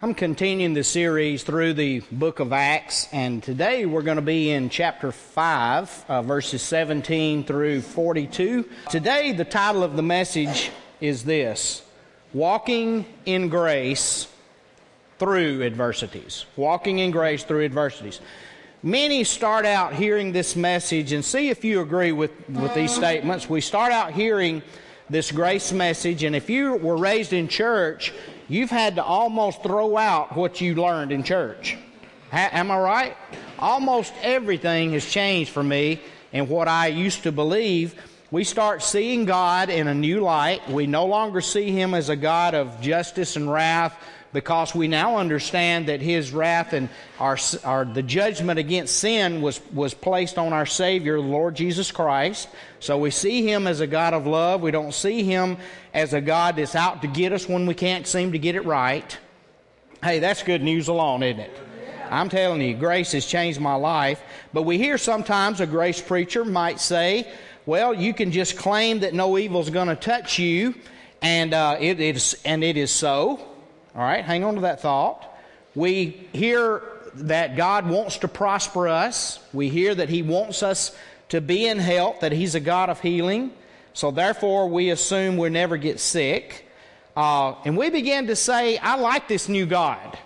I'm continuing the series through the book of Acts, and today we're going to be in chapter 5, verses 17 through 42. Today the title of the message is this: Walking in Grace Through Adversities. Walking in Grace Through Adversities. Many start out hearing this message, and see if you agree with these statements. We start out hearing this grace message, and if you were raised in church, you've had to almost throw out what you learned in church. Am I right? Almost everything has changed for me and what I used to believe. We start seeing God in a new light. We no longer see Him as a God of justice and wrath, because we now understand that His wrath and the judgment against sin was placed on our Savior, the Lord Jesus Christ. So we see Him as a God of love. We don't see Him as a God that's out to get us when we can't seem to get it right. Hey, that's good news alone, isn't it? I'm telling you, grace has changed my life. But we hear sometimes a grace preacher might say, well, you can just claim that no evil's going to touch you, and it is so. All right, hang on to that thought. We hear that God wants to prosper us. We hear that He wants us to be in health, that He's a God of healing. So therefore, we assume we'll never get sick. And we begin to say, I like this new God.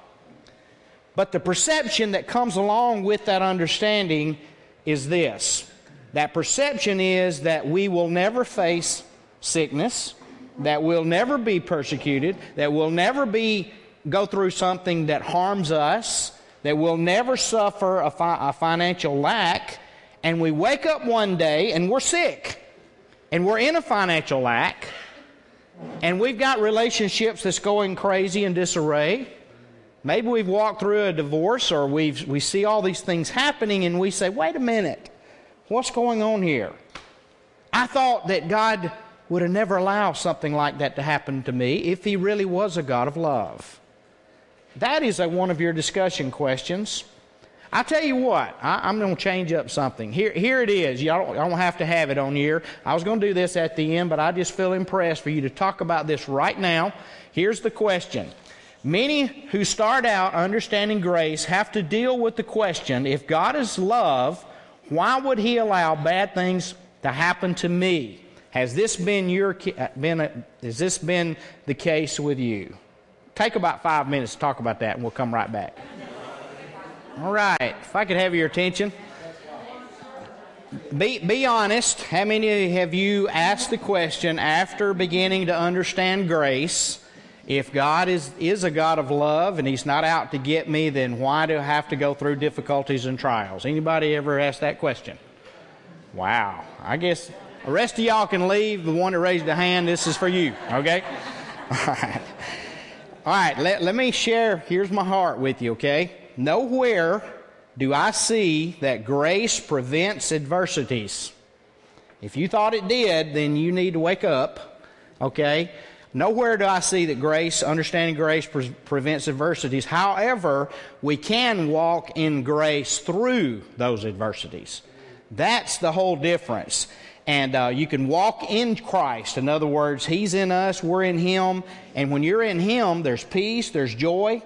But the perception that comes along with that understanding is this. That perception is that we will never face sickness, that we'll never be persecuted, that we'll never go through something that harms us, that we'll never suffer a financial lack, and we wake up one day and we're sick, and we're in a financial lack, and we've got relationships that's going crazy and disarray. Maybe we've walked through a divorce, or we see all these things happening, and we say, wait a minute, what's going on here? I thought that God would have never allowed something like that to happen to me if He really was a God of love. That is one of your discussion questions. I tell you what, I'm going to change up something. Here it is. I don't have to have it on here. I was going to do this at the end, but I just feel impressed for you to talk about this right now. Here's the question. Many who start out understanding grace have to deal with the question, if God is love, why would He allow bad things to happen to me? Has this been the case with you? Take about 5 minutes to talk about that, and we'll come right back. All right. If I could have your attention. Be honest. How many have you asked the question after beginning to understand grace? If God is a God of love and He's not out to get me, then why do I have to go through difficulties and trials? Anybody ever asked that question? Wow. I guess the rest of y'all can leave. The one that raised a hand, this is for you, okay? All right, let me share, here's my heart with you, okay? Nowhere do I see that grace prevents adversities. If you thought it did, then you need to wake up, okay? Nowhere do I see that understanding grace prevents adversities. However, we can walk in grace through those adversities. That's the whole difference. And you can walk in Christ. In other words, He's in us, we're in Him. And when you're in Him, there's peace, there's joy.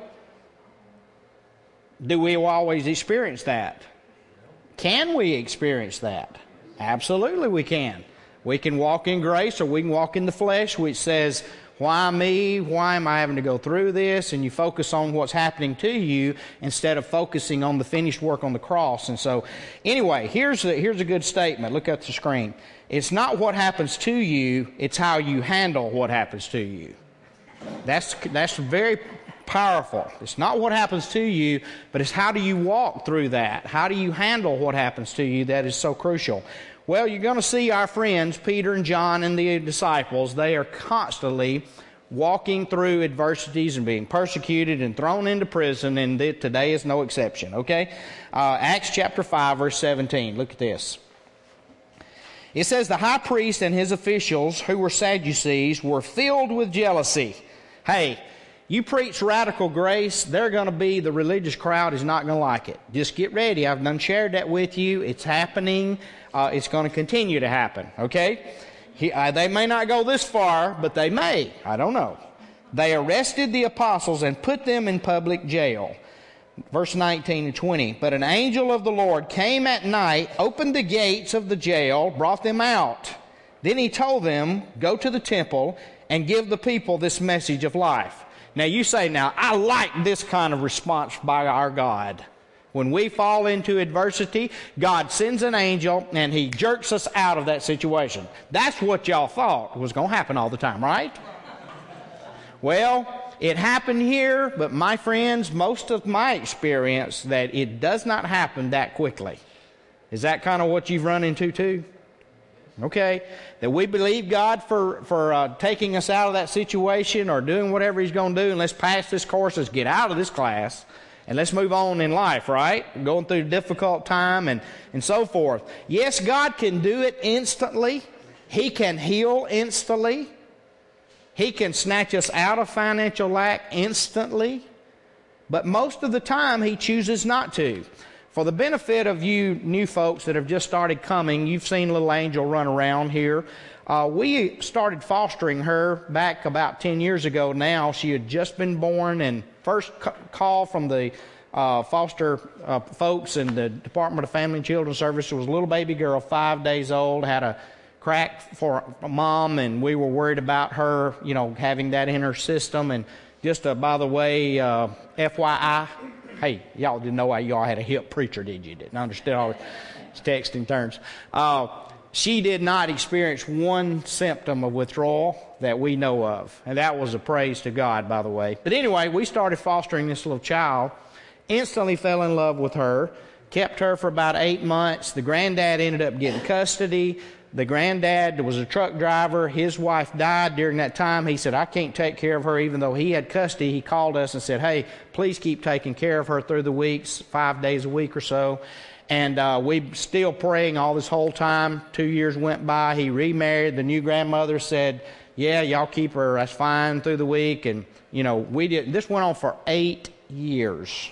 Do we always experience that? Can we experience that? Absolutely we can. We can walk in grace, or we can walk in the flesh, which says, why me? Why am I having to go through this? And you focus on what's happening to you instead of focusing on the finished work on the cross. And so, anyway, here's a good statement. Look at the screen. It's not what happens to you, it's how you handle what happens to you. That's very powerful. It's not what happens to you, but it's how do you walk through that? How do you handle what happens to you? That is so crucial. Well, you're going to see our friends, Peter and John and the disciples, they are constantly walking through adversities and being persecuted and thrown into prison, and today is no exception, okay? Acts chapter 5, verse 17. Look at this. It says, the high priest and his officials, who were Sadducees, were filled with jealousy. Hey, you preach radical grace, the religious crowd is not going to like it. Just get ready. I've done shared that with you. It's happening. It's going to continue to happen, okay? They may not go this far, but they may. I don't know. They arrested the apostles and put them in public jail. Verse 19 and 20. But an angel of the Lord came at night, opened the gates of the jail, brought them out. Then he told them, go to the temple and give the people this message of life. Now you say, now I like this kind of response by our God. When we fall into adversity, God sends an angel and he jerks us out of that situation. That's what y'all thought was going to happen all the time, right? Well, it happened here, but my friends, most of my experience that it does not happen that quickly. Is that kind of what you've run into too? Okay, that we believe God for taking us out of that situation or doing whatever he's going to do, and let's pass this course, let's get out of this class, and let's move on in life, right? Going through a difficult time and so forth. Yes, God can do it instantly. He can heal instantly. He can snatch us out of financial lack instantly. But most of the time, he chooses not to. For the benefit of you new folks that have just started coming, you've seen little Angel run around here. We started fostering her back about 10 years ago now. She had just been born, and first call from the foster folks in the Department of Family and Children's Services was a little baby girl, 5 days old, had a crack for a mom, and we were worried about her, you know, having that in her system. And just by the way, FYI, hey, y'all didn't know why y'all had a hip preacher, did you? Didn't understand all the texting terms. She did not experience one symptom of withdrawal that we know of. And that was a praise to God, by the way. But anyway, we started fostering this little child, instantly fell in love with her, kept her for about 8 months. The granddad ended up getting custody. The granddad was a truck driver. His wife died during that time. He said, I can't take care of her even though he had custody. He called us and said, hey, please keep taking care of her through the weeks, 5 days a week or so. And we still praying all this whole time. 2 years went by. He remarried. The new grandmother said, yeah, y'all keep her. That's fine through the week. And, you know, we did. This went on for 8 years.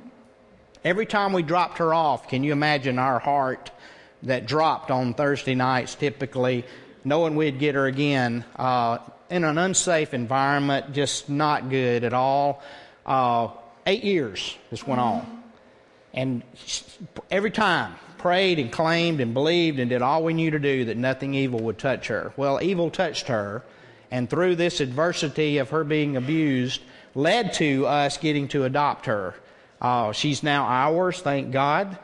Every time we dropped her off, can you imagine our heart that dropped on Thursday nights typically, knowing we'd get her again in an unsafe environment, just not good at all. 8 years this went on. And every time prayed and claimed and believed and did all we knew to do that nothing evil would touch her. Well, evil touched her, and through this adversity of her being abused led to us getting to adopt her. She's now ours, thank God.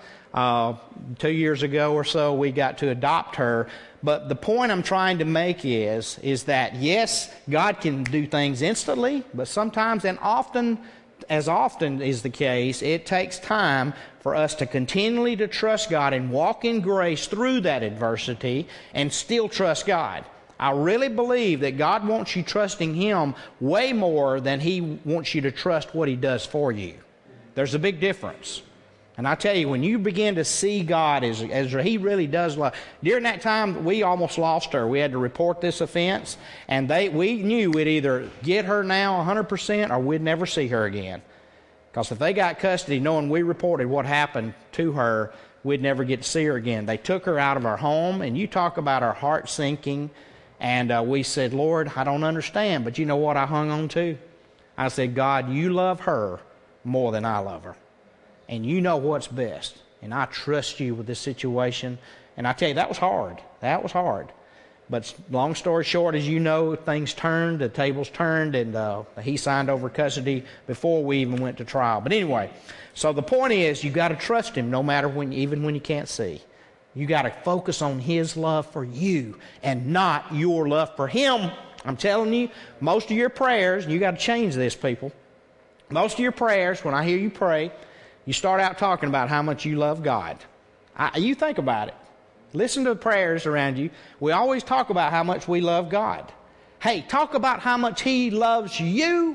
2 years ago or so, we got to adopt her. But the point I'm trying to make is that, yes, God can do things instantly, but sometimes and often, as often is the case, it takes time for us to continually to trust God and walk in grace through that adversity and still trust God. I really believe that God wants you trusting Him way more than He wants you to trust what He does for you. There's a big difference. And I tell you, when you begin to see God as He really does love. During that time, we almost lost her. We had to report this offense, and we knew we'd either get her now 100% or we'd never see her again. Because if they got custody, knowing we reported what happened to her, we'd never get to see her again. They took her out of our home, and you talk about our heart sinking, and we said, Lord, I don't understand, but you know what I hung on to? I said, God, you love her more than I love her. And you know what's best. And I trust you with this situation. And I tell you, that was hard. That was hard. But long story short, as you know, things turned, the tables turned, and he signed over custody before we even went to trial. But anyway, so the point is, you got to trust Him no matter even when you can't see. You got to focus on His love for you and not your love for Him. I'm telling you, most of your prayers, you got to change this, people. Most of your prayers, when I hear you pray, you start out talking about how much you love God. You think about it. Listen to the prayers around you. We always talk about how much we love God. Hey, talk about how much He loves you.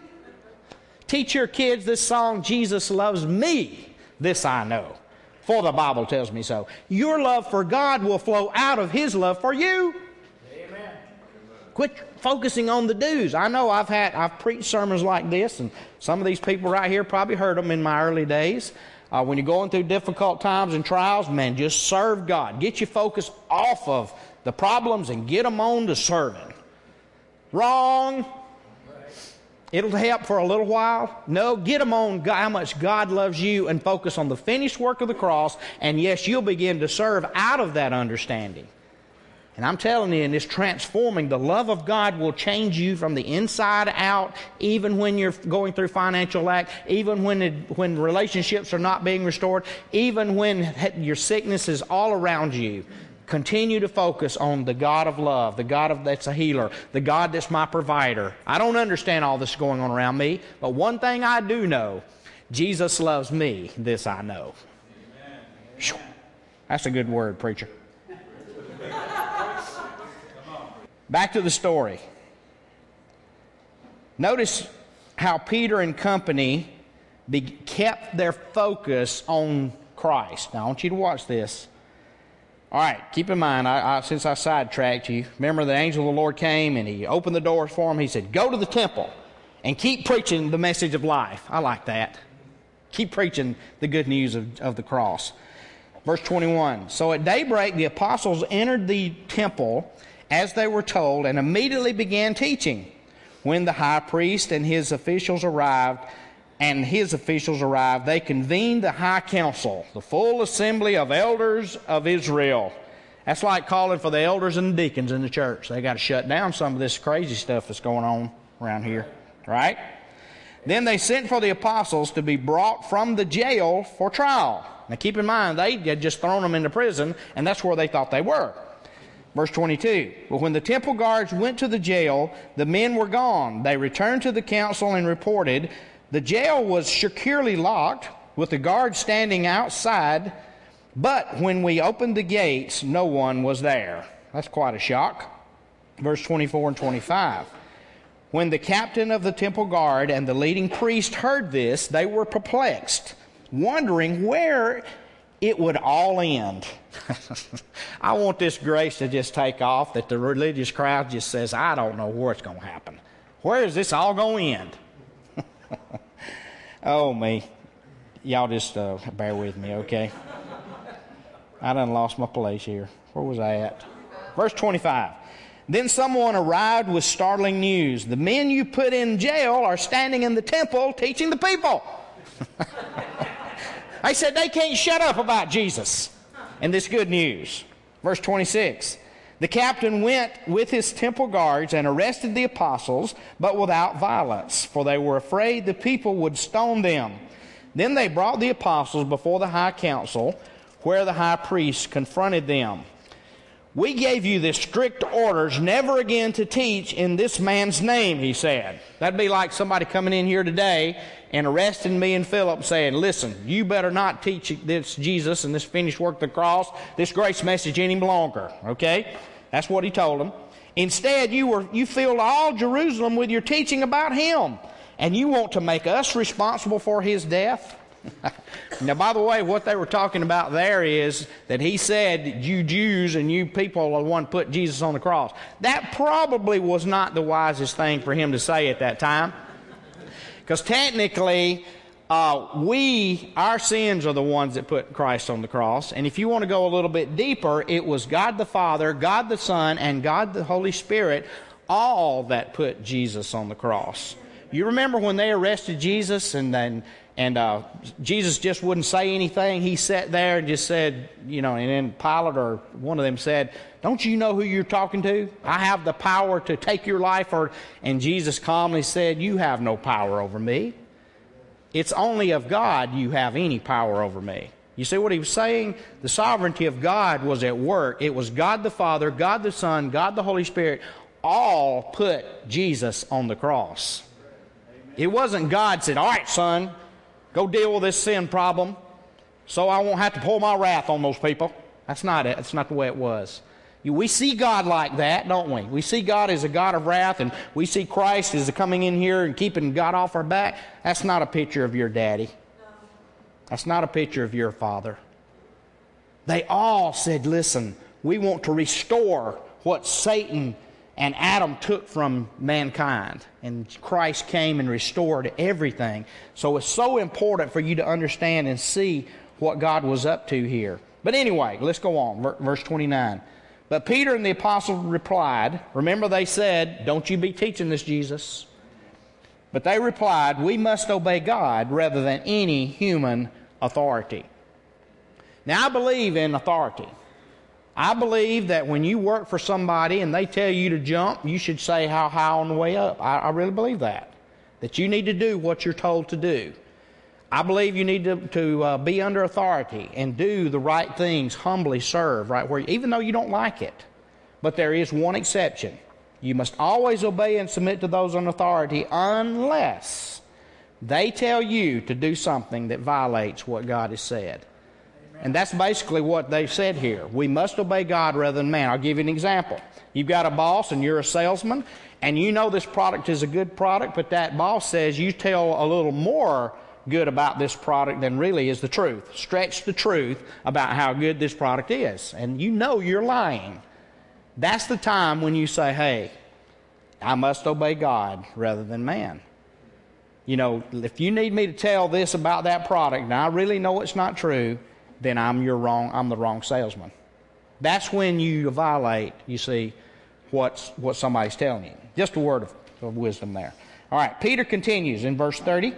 Teach your kids this song, Jesus loves me. This I know, for the Bible tells me so. Your love for God will flow out of His love for you. Amen. Quit focusing on the do's. I know I've preached sermons like this, and some of these people right here probably heard them in my early days. When you're going through difficult times and trials, man, just serve God. Get your focus off of the problems and get them on to serving. Wrong. It'll help for a little while. No, get them on how much God loves you and focus on the finished work of the cross. And yes, you'll begin to serve out of that understanding. And I'm telling you, in this transforming, the love of God will change you from the inside out, even when you're going through financial lack, even when relationships are not being restored, even when your sickness is all around you. Continue to focus on the God of love, the God that's a healer, the God that's my provider. I don't understand all this going on around me, but one thing I do know, Jesus loves me. This I know. Amen. That's a good word, preacher. Back to the story. Notice how Peter and company kept their focus on Christ. Now, I want you to watch this. All right, keep in mind, since I sidetracked you, remember the angel of the Lord came and he opened the doors for him. He said, go to the temple and keep preaching the message of life. I like that. Keep preaching the good news of the cross. Verse 21, so at daybreak the apostles entered the temple as they were told and immediately began teaching. When the high priest and his officials arrived, they convened the high council, the full assembly of elders of Israel. That's like calling for the elders and the deacons in the church. They got to shut down some of this crazy stuff that's going on around here, right? Then they sent for the apostles to be brought from the jail for trial. Now keep in mind, they had just thrown them into prison, and that's where they thought they were. Verse 22, but when the temple guards went to the jail, the men were gone. They returned to the council and reported, the jail was securely locked, with the guards standing outside, but when we opened the gates, no one was there. That's quite a shock. Verse 24 and 25. When the captain of the temple guard and the leading priest heard this, they were perplexed, wondering where it would all end. I want this grace to just take off, that the religious crowd just says, I don't know where it's going to happen. Where is this all going to end? Oh, me. Y'all just bear with me, okay? I done lost my place here. Where was I at? Verse 25. Then someone arrived with startling news. The men you put in jail are standing in the temple teaching the people. They said they can't shut up about Jesus and this good news. Verse 26. The captain went with his temple guards and arrested the apostles, but without violence, for they were afraid the people would stone them. Then they brought the apostles before the high council, where the high priest confronted them. We gave you the strict orders never again to teach in this man's name, he said. That'd be like somebody coming in here today and arresting me and Philip saying, listen, you better not teach this Jesus and this finished work of the cross, this grace message any longer, okay? That's what he told them. Instead, you filled all Jerusalem with your teaching about him, and you want to make us responsible for his death? Now, by the way, what they were talking about there is that he said, you Jews and you people are the one put Jesus on the cross. That probably was not the wisest thing for him to say at that time. Because technically, our sins are the ones that put Christ on the cross. And if you want to go a little bit deeper, it was God the Father, God the Son, and God the Holy Spirit, all that put Jesus on the cross. You remember when they arrested Jesus and Jesus just wouldn't say anything. He sat there and just said, and then Pilate or one of them said, don't you know who you're talking to? I have the power to take your life. And Jesus calmly said, you have no power over me. It's only of God you have any power over me. You see what he was saying? The sovereignty of God was at work. It was God the Father, God the Son, God the Holy Spirit, all put Jesus on the cross. It wasn't God said, all right, son, go deal with this sin problem so I won't have to pour my wrath on those people. That's not it. That's not the way it was. We see God like that, don't we? We see God as a God of wrath, and we see Christ as coming in here and keeping God off our back. That's not a picture of your daddy. That's not a picture of your father. They all said, listen, we want to restore what Satan and Adam took from mankind. And Christ came and restored everything. So it's so important for you to understand and see what God was up to here. But anyway, let's go on. Verse 29. But Peter and the apostle replied, remember they said, don't you be teaching this Jesus. But they replied, "We must obey God rather than any human authority." Now, I believe in authority. I believe that when you work for somebody and they tell you to jump, you should say how high on the way up. I really believe that you need to do what you're told to do. I believe you need to be under authority and do the right things, humbly serve, right where, even though you don't like it. But there is one exception. You must always obey and submit to those in authority unless they tell you to do something that violates what God has said. And that's basically what they said here. We must obey God rather than man. I'll give you an example. You've got a boss and you're a salesman, and you know this product is a good product, but that boss says you tell a little more good about this product than really is the truth. Stretch the truth about how good this product is, and you know you're lying. That's the time when you say, hey, I must obey God rather than man. You know, if you need me to tell this about that product and I really know it's not true, then I'm the wrong salesman. That's when you violate, you see, what somebody's telling you. Just a word of wisdom there. All right, Peter continues in verse 30.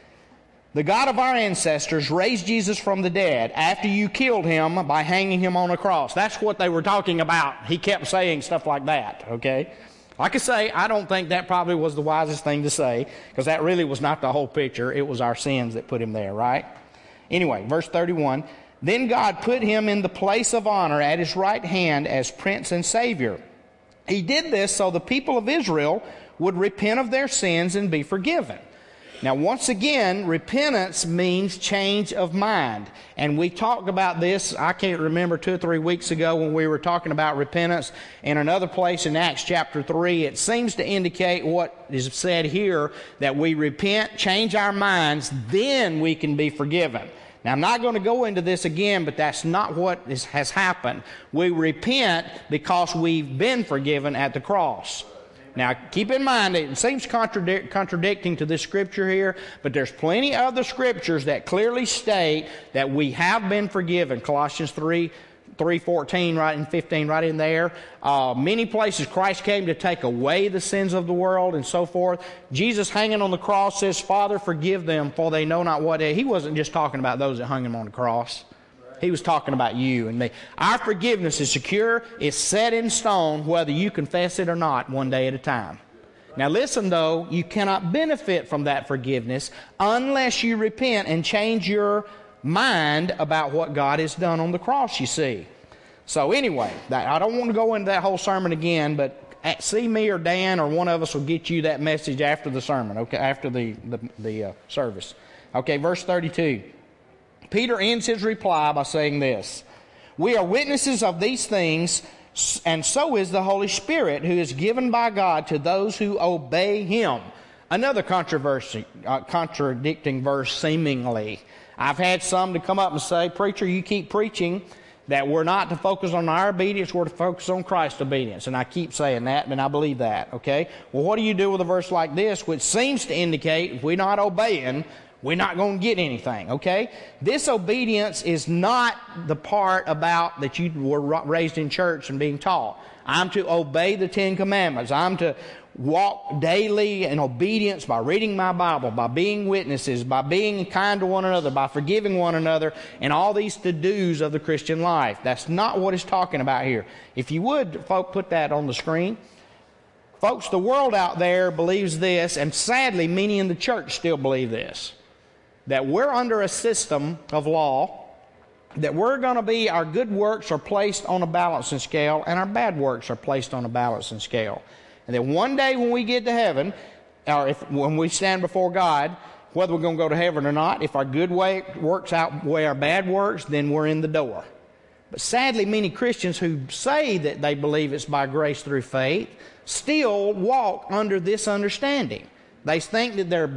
The God of our ancestors raised Jesus from the dead after you killed him by hanging him on a cross. That's what they were talking about. He kept saying stuff like that, okay? Like I say, I don't think that probably was the wisest thing to say, because that really was not the whole picture. It was our sins that put him there, right? Anyway, verse 31. Then God put him in the place of honor at his right hand as Prince and Savior. He did this so the people of Israel would repent of their sins and be forgiven. Now, once again, repentance means change of mind. And we talked about this, I can't remember, 2 or 3 weeks ago when we were talking about repentance in another place in Acts chapter 3. It seems to indicate what is said here, that we repent, change our minds, then we can be forgiven. Now, I'm not going to go into this again, but that's not what has happened. We repent because we've been forgiven at the cross. Now, keep in mind, it seems contradicting to this scripture here, but there's plenty of other scriptures that clearly state that we have been forgiven. Colossians 3:14, right in 15, right in there. Many places Christ came to take away the sins of the world and so forth. Jesus hanging on the cross says, Father, forgive them, for they know not what they do. He wasn't just talking about those that hung him on the cross. He was talking about you and me. Our forgiveness is secure. It's set in stone, whether you confess it or not, one day at a time. Now listen, though, you cannot benefit from that forgiveness unless you repent and change your mind about what God has done on the cross, you see. So anyway, I don't want to go into that whole sermon again, but see me or Dan or one of us will get you that message after the sermon, okay, after the service. Okay, verse 32. Peter ends his reply by saying this: we are witnesses of these things, and so is the Holy Spirit, who is given by God to those who obey him. Another contradicting verse, seemingly. I've had some to come up and say, preacher, you keep preaching that we're not to focus on our obedience, we're to focus on Christ's obedience. And I keep saying that, and I believe that, okay? Well, what do you do with a verse like this, which seems to indicate if we're not obeying, we're not going to get anything, okay? This obedience is not the part about that you were raised in church and being taught. I'm to obey the 10 Commandments. I'm to walk daily in obedience by reading my Bible, by being witnesses, by being kind to one another, by forgiving one another, and all these to-dos of the Christian life. That's not what it's talking about here. If you would, folks, put that on the screen. Folks, the world out there believes this, and sadly, many in the church still believe this, that we're under a system of law, that we're going to be, our good works are placed on a balancing scale, and our bad works are placed on a balancing scale. And then one day when we get to heaven, or when we stand before God, whether we're going to go to heaven or not, if our good works outweigh our bad works, then we're in the door. But sadly, many Christians who say that they believe it's by grace through faith still walk under this understanding. They think that their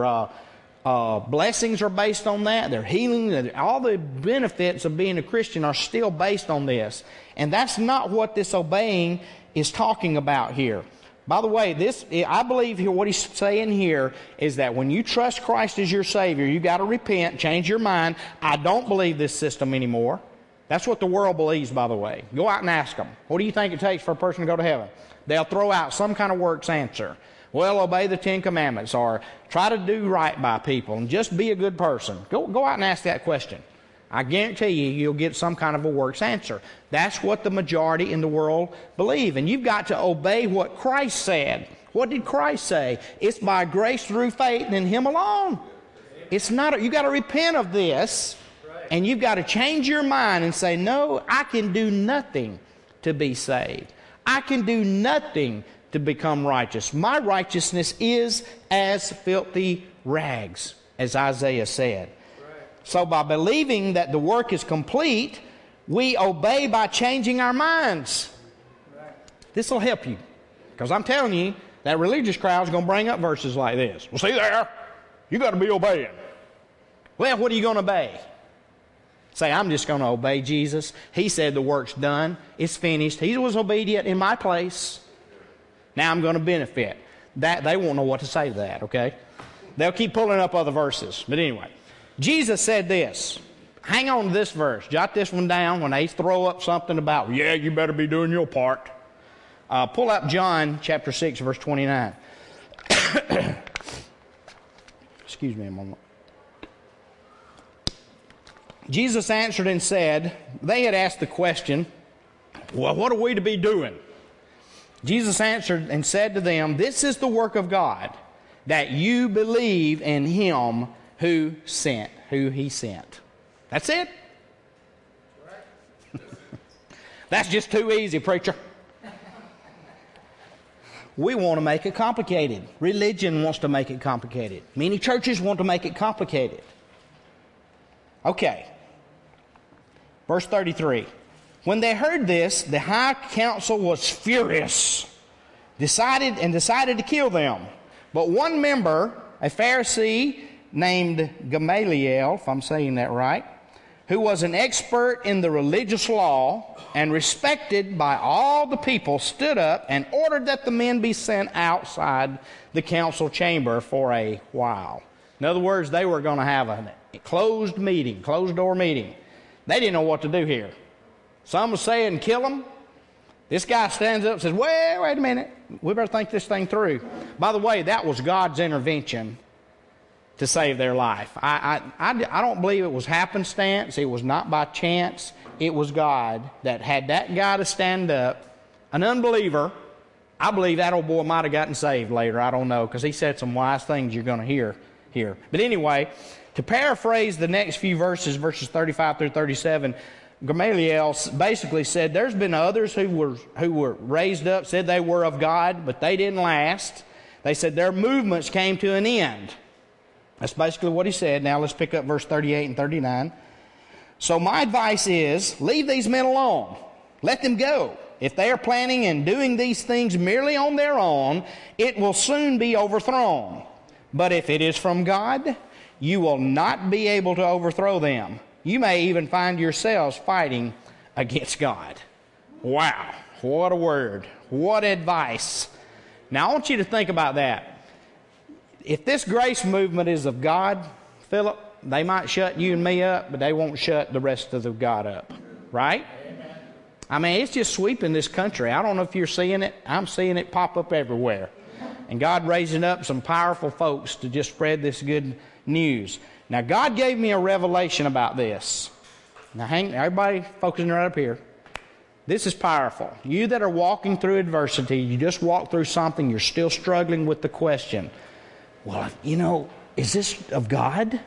blessings are based on that. Their healing, all the benefits of being a Christian are still based on this. And that's not what this obeying is talking about here. By the way, I believe what he's saying here is that when you trust Christ as your Savior, you got to repent, change your mind. I don't believe this system anymore. That's what the world believes, by the way. Go out and ask them, what do you think it takes for a person to go to heaven? They'll throw out some kind of works answer. Well, obey the Ten Commandments or try to do right by people and just be a good person. Go out and ask that question. I guarantee you'll get some kind of a works answer. That's what the majority in the world believe. And you've got to obey what Christ said. What did Christ say? It's by grace through faith in Him alone. It's not. You got to repent of this, and you've got to change your mind and say, no, I can do nothing to be saved. I can do nothing to become righteous. My righteousness is as filthy rags, as Isaiah said. So by believing that the work is complete, we obey by changing our minds. This will help you. Because I'm telling you, that religious crowd is going to bring up verses like this. Well, see there, you got to be obeying. Well, what are you going to obey? Say, I'm just going to obey Jesus. He said the work's done. It's finished. He was obedient in my place. Now I'm going to benefit. That they won't know what to say to that, okay? They'll keep pulling up other verses. But anyway, Jesus said this. Hang on to this verse. Jot this one down when they throw up something about, yeah, you better be doing your part. Pull up John chapter 6, verse 29. Excuse me a moment. Jesus answered and said, they had asked the question, well, what are we to be doing? Jesus answered and said to them, this is the work of God, that you believe in Him who He sent. That's it. That's just too easy, preacher. We want to make it complicated. Religion wants to make it complicated. Many churches want to make it complicated. Okay. Verse 33. When they heard this, the high council was furious, decided to kill them. But one member, a Pharisee named Gamaliel, if I'm saying that right, who was an expert in the religious law and respected by all the people, stood up and ordered that the men be sent outside the council chamber for a while. In other words, they were going to have a closed door meeting. They didn't know what to do here. Some was saying, kill them. This guy stands up and says, wait a minute. We better think this thing through. By the way, that was God's intervention to save their life. I don't believe it was happenstance. It was not by chance. It was God that had that guy to stand up, an unbeliever. I believe that old boy might have gotten saved later. I don't know, because he said some wise things you're going to hear here. But anyway, to paraphrase the next few verses 35 through 37, Gamaliel basically said there's been others who were raised up, said they were of God, but they didn't last. They said their movements came to an end. That's basically what he said. Now let's pick up verse 38 and 39. So my advice is, leave these men alone. Let them go. If they are planning and doing these things merely on their own, it will soon be overthrown. But if it is from God, you will not be able to overthrow them. You may even find yourselves fighting against God. Wow, what a word. What advice. Now I want you to think about that. If this grace movement is of God, Philip, they might shut you and me up, but they won't shut the rest of the God up. Right? Amen. I mean, it's just sweeping this country. I don't know if you're seeing it. I'm seeing it pop up everywhere. And God raising up some powerful folks to just spread this good news. Now, God gave me a revelation about this. Now, everybody focusing right up here. This is powerful. You that are walking through adversity, you just walked through something, you're still struggling with the question, well, is this of God?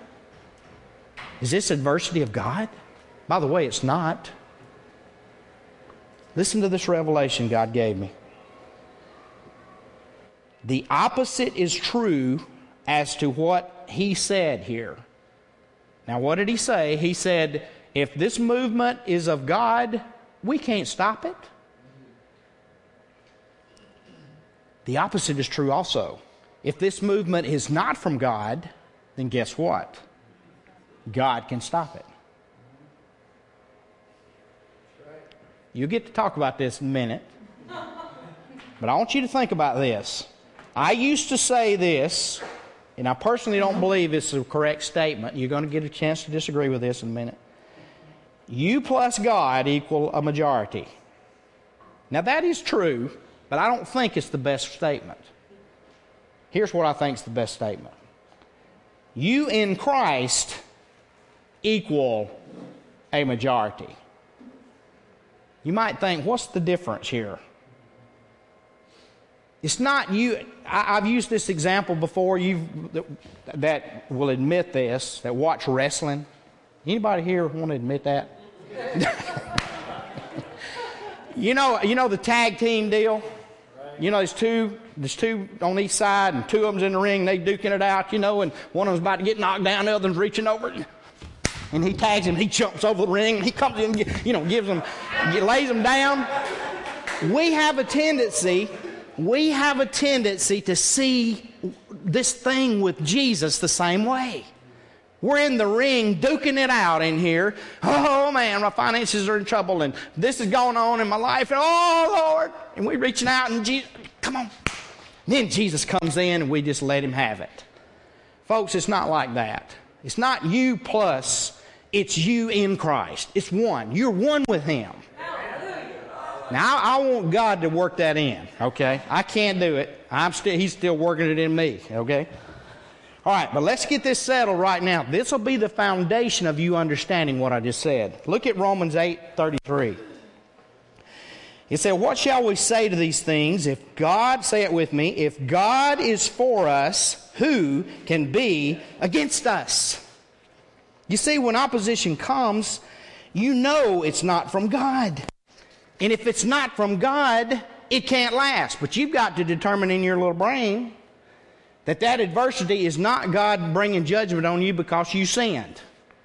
Is this adversity of God? By the way, it's not. Listen to this revelation God gave me. The opposite is true as to what he said here. Now, what did he say? He said, if this movement is of God, we can't stop it. The opposite is true also. If this movement is not from God, then guess what? God can stop it. You'll get to talk about this in a minute. But I want you to think about this. I used to say this, and I personally don't believe it's a correct statement. You're going to get a chance to disagree with this in a minute. You plus God equal a majority. Now that is true, but I don't think it's the best statement. Here's what I think is the best statement. You in Christ equal a majority. You might think, what's the difference here? It's not you. I've used this example before. That will admit this, that watch wrestling. Anybody here want to admit that? You know the tag team deal? You know, there's two on each side, and two of them's in the ring, they duking it out, and one of them's about to get knocked down, the other one's reaching over, and he tags him, he jumps over the ring, and he comes in, lays him down. We have a tendency to see this thing with Jesus the same way. We're in the ring duking it out in here. Oh man, my finances are in trouble and this is going on in my life. And oh Lord. And we're reaching out and Jesus, come on. Then Jesus comes in and we just let him have it. Folks, it's not like that. It's not you plus, it's you in Christ. It's one. You're one with him. Now, I want God to work that in, okay? I can't do it. He's still working it in me, okay? All right, but let's get this settled right now. This will be the foundation of you understanding what I just said. Look at Romans 8:33. It said, what shall we say to these things? If God, say it with me, if God is for us, who can be against us? You see, when opposition comes, you know it's not from God. And if it's not from God, it can't last. But you've got to determine in your little brain that adversity is not God bringing judgment on you because you sinned.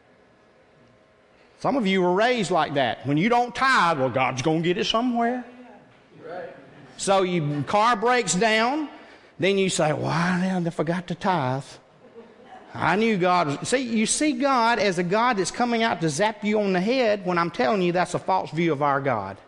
Some of you were raised like that. When you don't tithe, well, God's going to get it somewhere. Right. So your car breaks down, then you say, well, I forgot to tithe. I knew God was... See, you see God as a God that's coming out to zap you on the head when I'm telling you that's a false view of our God.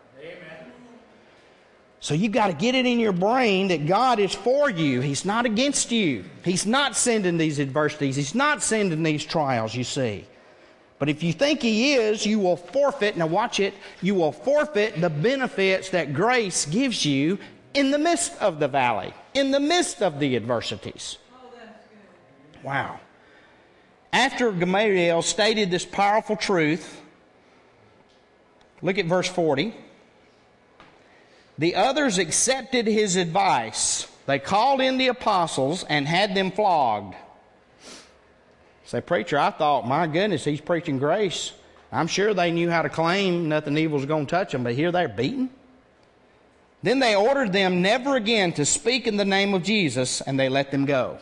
So you've got to get it in your brain that God is for you. He's not against you. He's not sending these adversities. He's not sending these trials, you see. But if you think he is, you will forfeit, now watch it, you will forfeit the benefits that grace gives you in the midst of the valley, in the midst of the adversities. Wow. After Gamaliel stated this powerful truth, look at verse 40. The others accepted his advice. They called in the apostles and had them flogged. Say, preacher, I thought, my goodness, he's preaching grace. I'm sure they knew how to claim nothing evil was going to touch them, but here they're beaten. Then they ordered them never again to speak in the name of Jesus, and they let them go.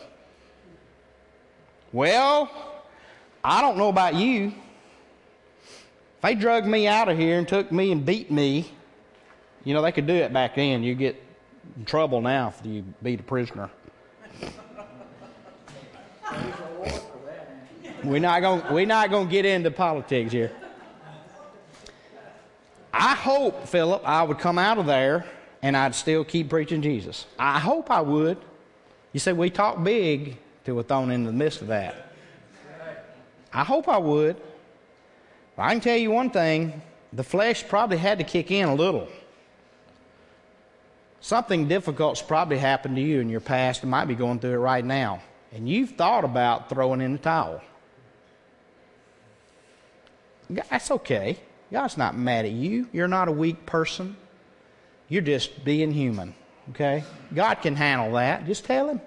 Well, I don't know about you. If they drugged me out of here and took me and beat me, they could do it back then. You get in trouble now if you beat a prisoner. We're not going to get into politics here. I hope, Philip, I would come out of there and I'd still keep preaching Jesus. I hope I would. You say, we talk big till we're thrown into the midst of that. I hope I would. But I can tell you one thing. The flesh probably had to kick in a little. Something difficult's probably happened to you in your past and might be going through it right now. And you've thought about throwing in the towel. That's okay. God's not mad at you. You're not a weak person. You're just being human. Okay? God can handle that. Just tell him.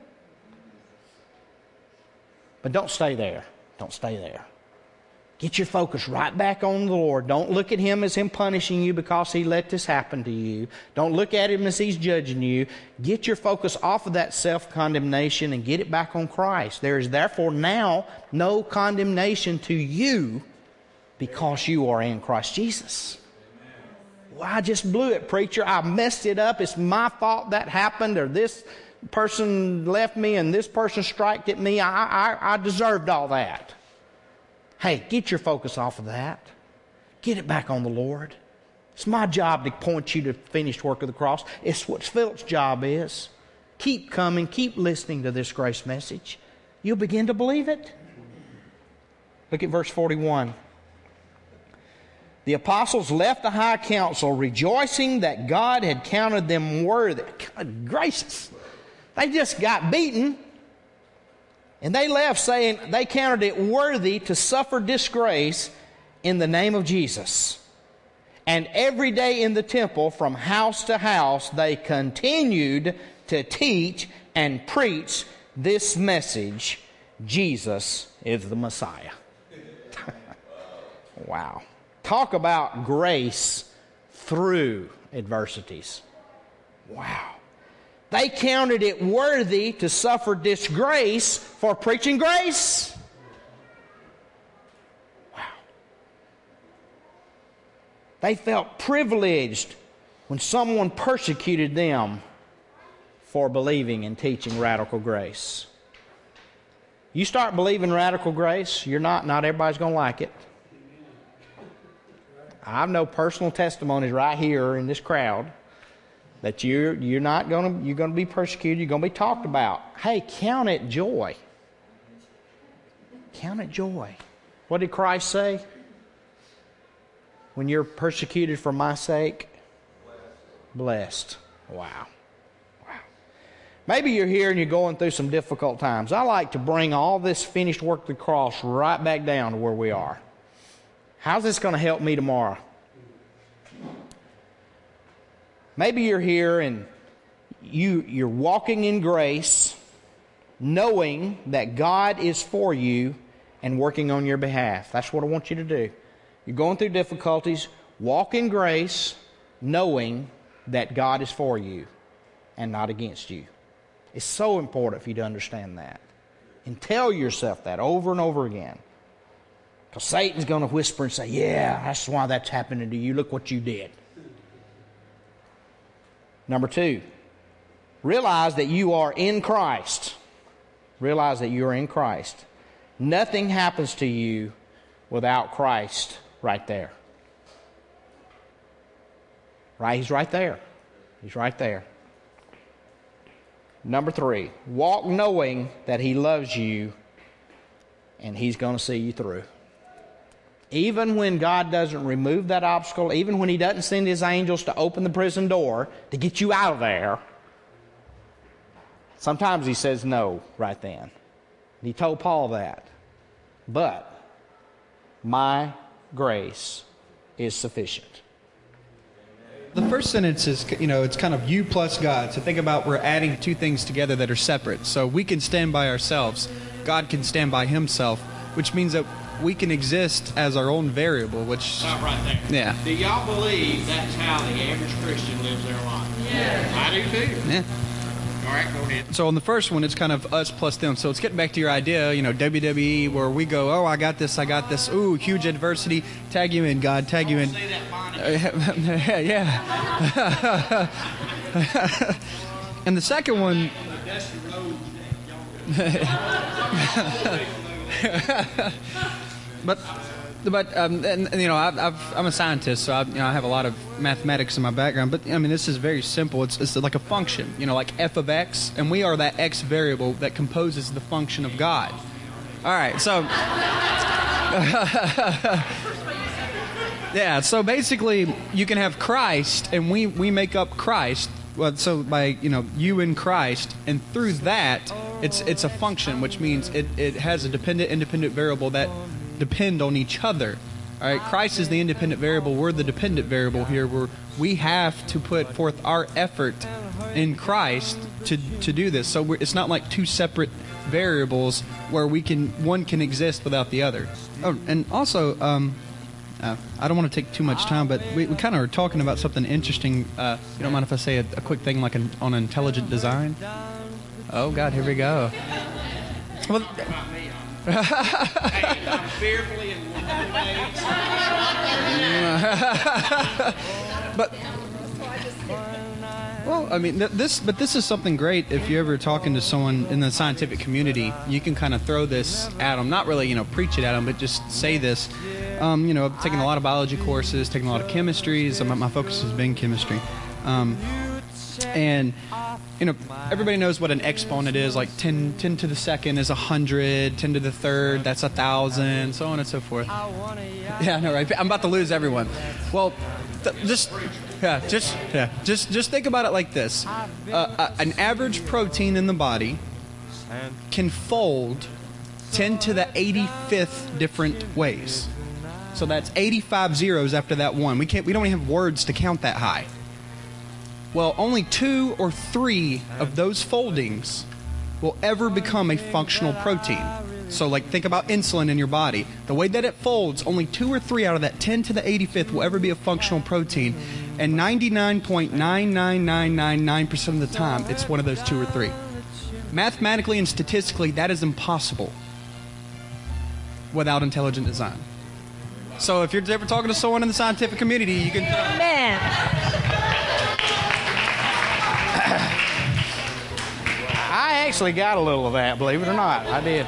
But don't stay there. Don't stay there. Get your focus right back on the Lord. Don't look at him as him punishing you because he let this happen to you. Don't look at him as he's judging you. Get your focus off of that self-condemnation and get it back on Christ. There is therefore now no condemnation to you because you are in Christ Jesus. Well, I just blew it, preacher. I messed it up. It's my fault that happened, or this person left me and this person striked at me. I deserved all that. Hey, get your focus off of that. Get it back on the Lord. It's my job to point you to the finished work of the cross. It's what Philip's job is. Keep coming, keep listening to this grace message. You'll begin to believe it. Look at verse 41. The apostles left the high council rejoicing that God had counted them worthy. God gracious. They just got beaten And they left saying they counted it worthy to suffer disgrace in the name of Jesus. And every day in the temple, from house to house, they continued to teach and preach this message: Jesus is the Messiah. Wow. Talk about grace through adversities. Wow. They counted it worthy to suffer disgrace for preaching grace. Wow. They felt privileged when someone persecuted them for believing and teaching radical grace. You start believing radical grace, not everybody's going to like it. I know personal testimonies right here in this crowd that you're going to be persecuted, you're going to be talked about. Hey, count it joy. Count it joy. What did Christ say? When you're persecuted for my sake, blessed. Wow. Maybe you're here and you're going through some difficult times. I like to bring all this finished work of the cross right back down to where we are. How's this going to help me tomorrow? Maybe you're here and you're walking in grace, knowing that God is for you and working on your behalf. That's what I want you to do. You're going through difficulties. Walk in grace, knowing that God is for you and not against you. It's so important for you to understand that. And tell yourself that over and over again. Because Satan's going to whisper and say, yeah, that's why that's happening to you. Look what you did. Number 2, realize that you are in Christ. Realize that you are in Christ. Nothing happens to you without Christ right there. Right? He's right there. He's right there. Number 3, walk knowing that He loves you and He's going to see you through. Even when God doesn't remove that obstacle, even when He doesn't send His angels to open the prison door to get you out of there, sometimes He says no right then. He told Paul that. But my grace is sufficient. The first sentence is, it's kind of you plus God. So think about we're adding two things together that are separate. So we can stand by ourselves. God can stand by Himself, which means that we can exist as our own variable, which... Stop right there. Yeah. Do y'all believe that's how the average Christian lives their life? Yeah. I do too. Yeah. All right, go ahead. So on the first one, it's kind of us plus them. So let's get back to your idea, WWE, where we go, oh, I got this. Ooh, huge adversity. Tag you in, God. Tag you in. Say that Bonnie. Yeah. And the second one... But I'm a scientist, so I have a lot of mathematics in my background. But this is very simple. It's like a function, like f of x, and we are that x variable that composes the function of God. All right, so yeah, so basically you can have Christ, and we make up Christ. Well, so by you in Christ, and through that, it's a function, which means it has a dependent, independent variable that depend on each other. All right, Christ is the independent variable. We're the dependent variable here. Where we have to put forth our effort in Christ to do this. So it's not like two separate variables where one can exist without the other. Oh, and also, I don't want to take too much time, but we kind of are talking about something interesting. You don't mind if I say a quick thing like on intelligent design? Oh, God, here we go. Well, Hey, I'm fearfully and wonderfully made. This is something great. If you're ever talking to someone in the scientific community, you can kind of throw this at them. Not really, preach it at them, but just say this. I've taken a lot of biology courses, taken a lot of chemistry. So my focus has been chemistry. And everybody knows what an exponent is. Like 10 to the second is 100, 10 to the third, that's 1,000, so on and so forth. Yeah, I know, right? I'm about to lose everyone. Well, just think about it like this. An average protein in the body can fold 10 to the 85th different ways. So that's 85 zeros after that one. We don't even have words to count that high. Well, only 2 or 3 of those foldings will ever become a functional protein. So like think about insulin in your body. The way that it folds, only 2 or 3 out of that 10 to the 85th will ever be a functional protein. And 99.99999% of the time, it's one of those 2 or 3. Mathematically and statistically, that is impossible without intelligent design. So if you're ever talking to someone in the scientific community, you can... Man. I actually got a little of that, believe it or not. I did.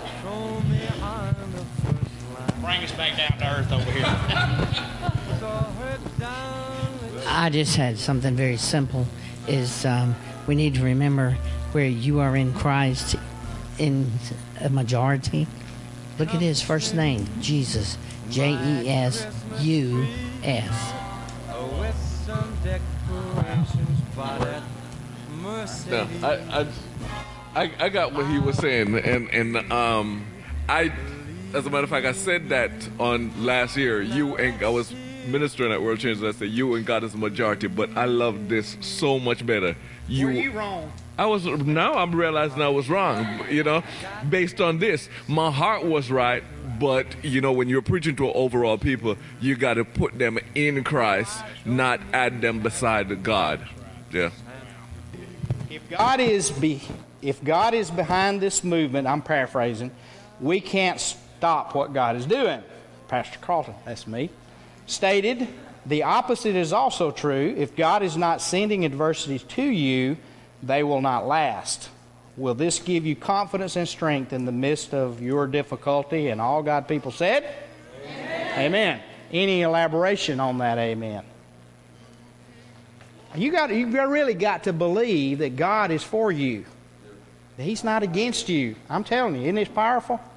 Bring us back down to earth over here. I just had something very simple. Is we need to remember where you are in Christ in a majority. Look at his first name, Jesus. Jesus. No, I got what he was saying, and I, as a matter of fact, I said that on last year. I was ministering at World Change, and I said you and God is the majority, but I love this so much better. Were you wrong? Now I'm realizing I was wrong, based on this. My heart was right, but, when you're preaching to overall people, you got to put them in Christ, not add them beside God. Yeah. If God is behind this movement, I'm paraphrasing, we can't stop what God is doing. Pastor Carlton, that's me, stated, the opposite is also true. If God is not sending adversities to you, they will not last. Will this give you confidence and strength in the midst of your difficulty? And all God people said? Amen. Amen. Any elaboration on that amen? You really got to believe that God is for you. That He's not against you. I'm telling you, isn't it powerful?